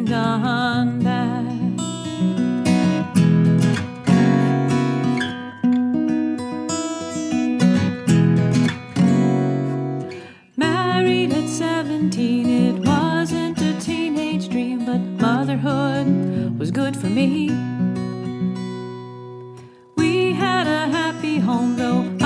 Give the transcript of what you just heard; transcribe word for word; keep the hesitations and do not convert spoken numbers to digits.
gone back. Married at seventeen, it wasn't a teenage dream, but motherhood was good for me. We had a happy home, though